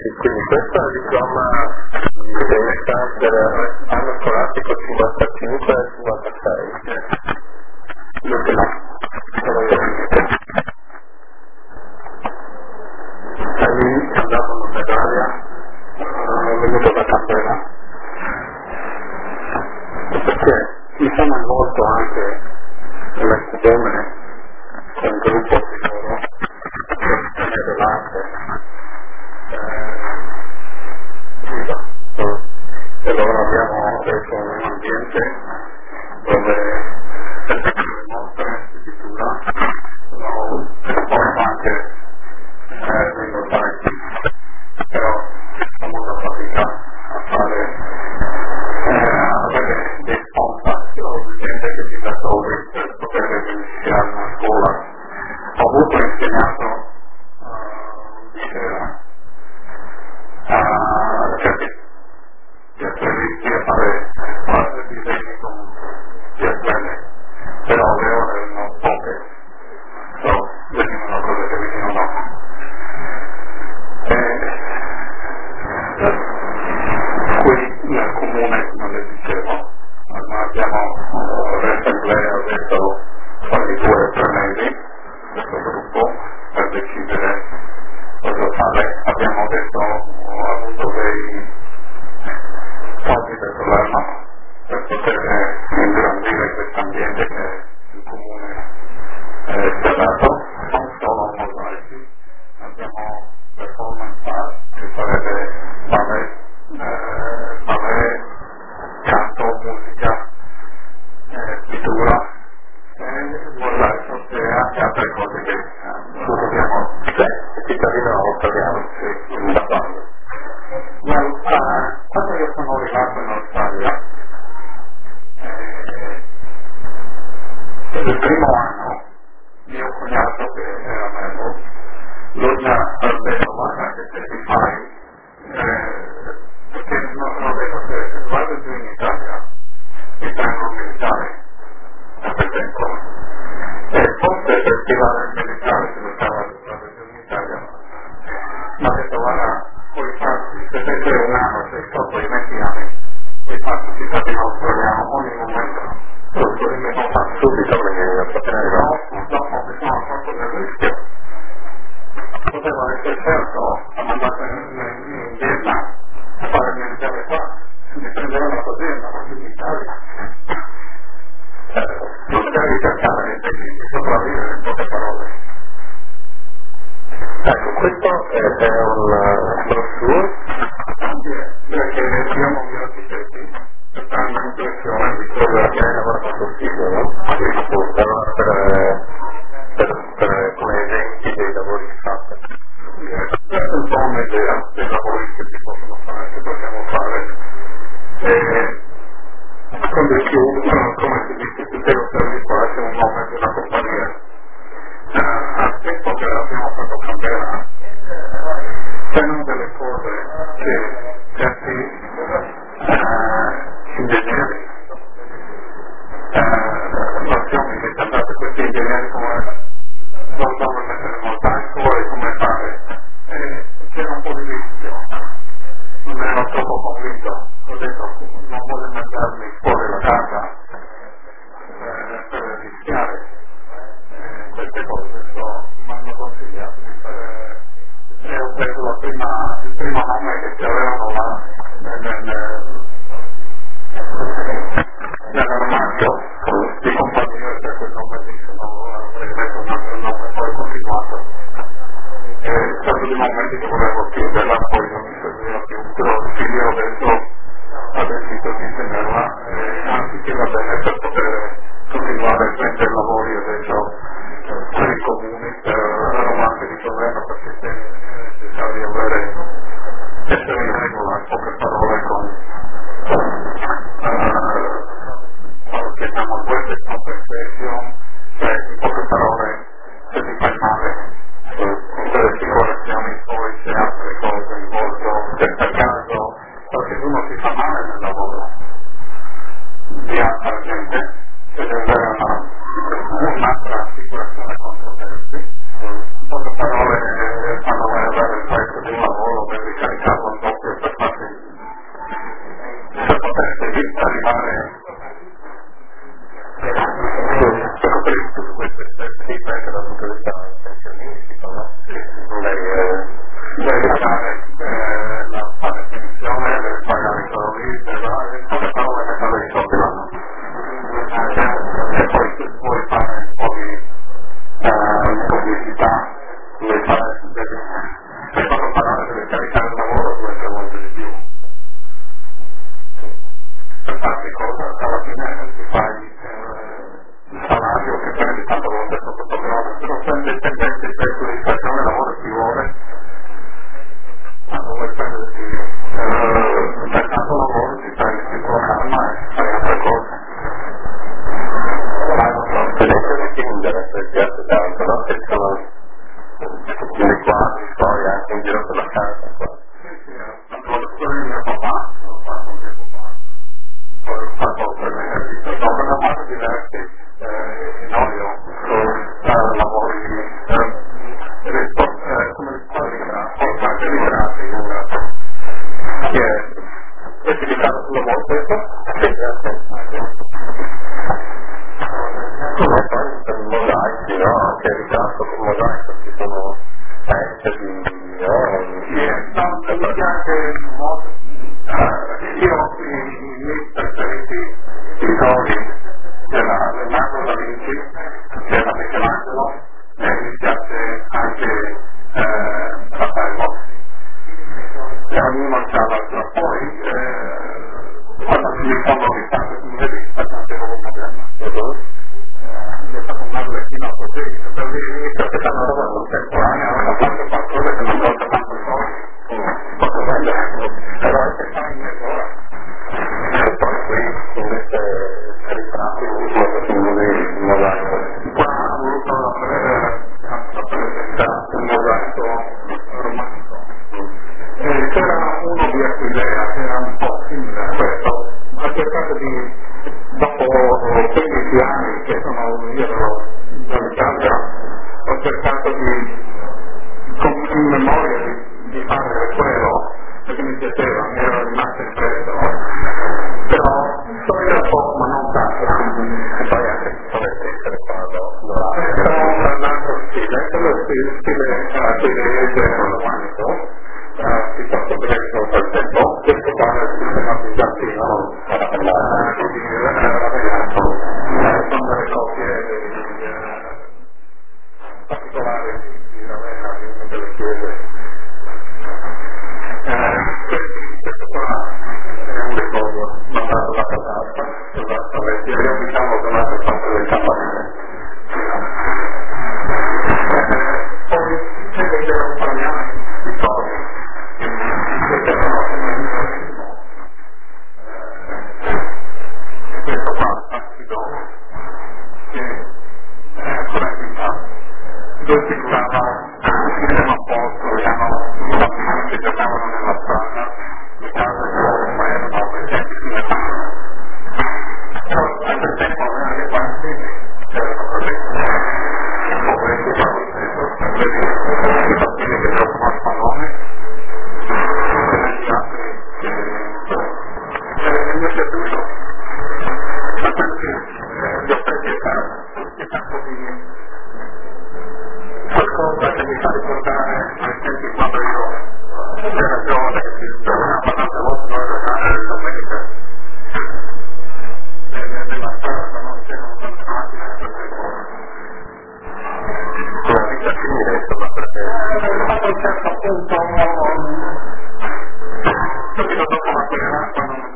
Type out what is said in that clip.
quindi questo è il diploma di anno scolastico 55-56. L'ultimo. E lì è andato una medaglia, è venuto da Campera, perché mi sono involto anche nell'Ecudeme con un gruppo di loro per l'arte e allora abbiamo reso un ambiente dove le mostre di pittura poi anche nei mosaici, però ho molta fatica a fare avere dei sponsor o gente che si dà soldi per poter iniziare una scuola. Ho avuto insegnato certi a fare disegni con PSL, però le ore erano poche, venivano cose che venivano. Qui nel comune, non le dicevo, ma abbiamo l'assemblea adesso quasi 2 o 3 mesi, questo gruppo, per decidere cosa fare. Abbiamo adesso avuto dei soldi del governo per poter ingrandire questo ambiente che il comune ci ha dato, non solo mosaici, abbiamo performance art che sarebbe ballet, canto, musica, pittura mosaico e altre cose che dobbiamo cittadino australiano in Australia. Ma quando io sono arrivato in Australia il primo anno mio cognato che era membro lui mi ha detto guarda che se ti fai perché non detto che vado giù in Italia mi tengo militare per tempo e forse per tirare il militare se lo stava vado giù in Italia ma ha detto guarda puoi farti se sei un anno sei sotto i 20 anni puoi farti cittadino australiano ogni momento lo fa subito perché io potrei dopo mi sono fatto del rischio potevo essere certo sono andato in Vietnam a fare il militare qua mi prendevano così andavo giù in Italia non devi cercare di sopravvivere in poche parole. Ecco, questo è un brochure perché abbiamo gli architetti che fanno un'impressione di cosa che hai lavorato sul sito, no? Come esempi dei lavori fatti. Questa è un po' un'idea dei lavori che si possono fare, che possiamo fare. Quando più, come si dice, tutelo servizio è un nome di una compagnia. Al tempo che abbiamo fatto Canberra c'erano delle cose che certi ingegneri nozioni che ci andate questi ingegneri come dove mettere mosaico e come fare c'era un po' di rischio non ero troppo convinto ho detto non voglio mandarmi fuori la casa per rischiare queste cose mi hanno consigliato di fare e ho preso il primo nome che ci avevano là nell'armadio di compagnia per quel nome lì se no avrei messo un altro nome poi ho continuato è stato dei momenti che volevo chiuderla poi non mi serviva più però il figlio adesso ha deciso di tenerla anzi che va bene per poter continuare a prendere lavori adesso per i comuni per romanze di governo perché è necessario essere in regola in poche parole con che siamo queste compensation cioè in poche parole se ti fai male tutte le assicurazioni poi c'è altre cose in volto se per caso qualcuno si fa male nel lavoro di altra gente se deve avere un'altra assicurazione contro terzi in poche parole quando vai a dare il prezzo di un lavoro per ricaricare deve fare la definizione, deve pagare i soldi, tutte parole che fanno i soldi vanno. E poi se vuoi fare un po' di pubblicità, vuoi fare se quando parlare deve caricare il lavoro deve essere molto di più. Per farti cosa, alla fine ti fai il salario che prendi tanto volte sotto programma, se non prendi il tempo di soddisfazione lavoro ci vuole, ma non vuoi prenderti per tanto lavoro ti prendi il programma e fai altre cose. Vedete le Tinder, se piace tanto, no? Che sono le quadri, storie anche in giro per la casa. Sì, ho le storie di mio papà, l'ho fatto un tempo fa. Poi ho fatto per me, dopo una parte diversi in olio, lavori come le portate liberate in un grado, che è specificato sul lavoro stesso, come poi per i mosaici, no? Che è ritratto sul mosaico, ci sono pezzi mi piace molto. Io i miei preferiti pittori della Leonardo da Vinci, della Michelangelo, e mi piace anche Raffaello. E ognuno c'ha l'altro. Poi quando mi fanno risate su rivista, facevo una moderna. Mi è stato un arlecchino così, per dire che stanno roba contemporanea, hanno fatto qualcosa che non costa tanto soldi, posso vendere, però è che fa in mezz'ora. E poi qui invece ritratti molto simboli in mosaico. Qua ha voluto presentare un mosaico romantico. C'era uno di Aquilea che era un po' simile a questo, ha cercato di, dopo 15 anni che sono io dall'Italia, ho cercato di, in memoria di fare quello perché mi piaceva, mi ero rimasto impresso, però so un po', ma non tanto. E poi anche dovete essere però un altro stile, quello stile ateniese romanico, piuttosto greco per tempo, questo qua è il sistema bizantino, sono delle copie particolari di Ravenna, di una delle chiese. Questo qua è un ricordo mandato da Casarta, io diciamo che l'altro fatto del campanile. Poi c'è che c'erano parliamo di cose che c'erano questo qua, acido, che è ancora in vita, dove si curava un posto, erano bambini che giocavano nella strada, le case che ma erano presenti sulle mani. Però a quel tempo avevano anche quanti c'erano presenti. Ho preso i bambini che giocano al pallone, e gli altri che mi è piaciuto. Ma quello che gli ho preso di qualcosa che mi fa ricordare ai tempi quando io ero giovane, che si trovava tante volte noi giocare le domeniche nella strada, non c'erano tante macchine per le cose. Una vita simile, insomma, perché a un certo punto subito dopo la guerra, quando